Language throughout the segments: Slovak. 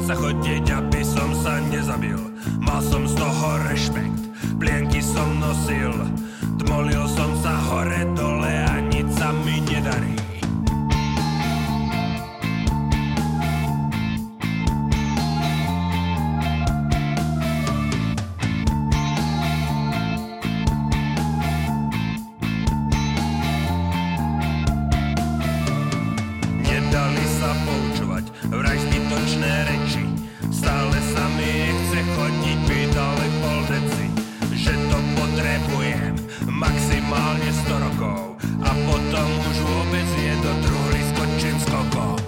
sa chodiť, aby som sa nezabil. Mal som z toho rešpekt, plienky som nosil. Dmolil som sa hore dole a nič sa mi nedarí. Nedali sa poučovať, vraj zbytočné reči. Stále sa mi chce chodiť, byť ďalej pol deci. Že to potrebujem maximálne 100 rokov a potom už vôbec nie do truhly skočím skokom.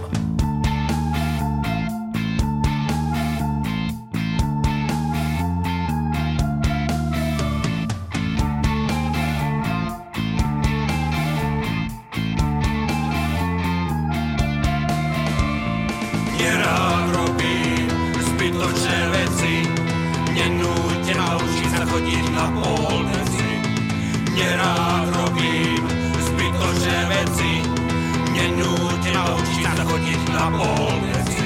Nerád robím zbytočné veci, nenúďte ma učiť sa chodiť na polnici. Nerád robím zbytočné veci, nenúďte ma učiť sa chodiť na polnici.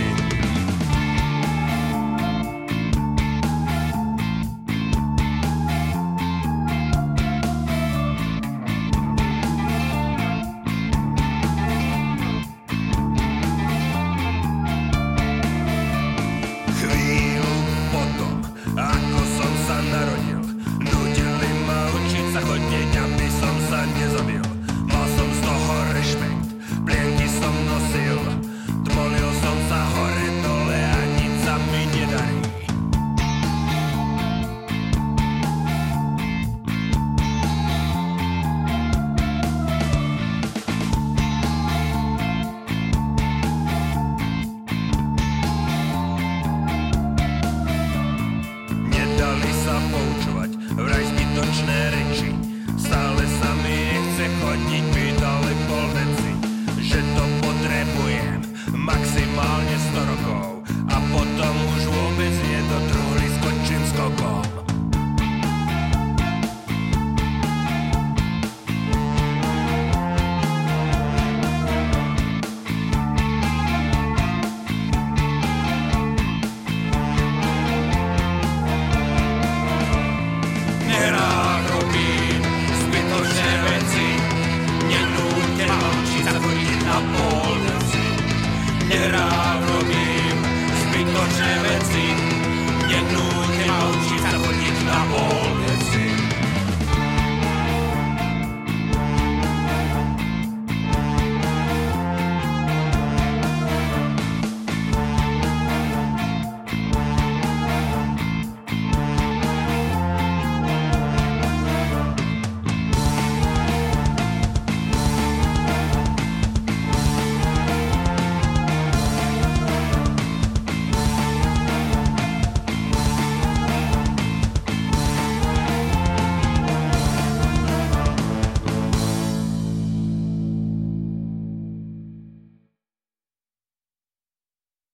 Chvíľu potom, ako som sa narodil, nudili ma učiť sa chodiť, aby som sa nezabil. Mal som z toho rešpekt, plienky som nosil. Dmolil som sa hore dole a nič sa mi nedarí. Nedali sa poučovať, vraj zbytočné reči. Stále sa mi chce chodiť, byť ďalej pol deci. Že to potrebujem maximálne 100 rokov a potom už vôbec nie do truhly skočím skokom. Nerád robím zbytočné veci, nenúďte ma učiť sa chodiť na polnici. Nerád robím zbytočné veci, nenúďte ma učiť sa chodiť na polnici.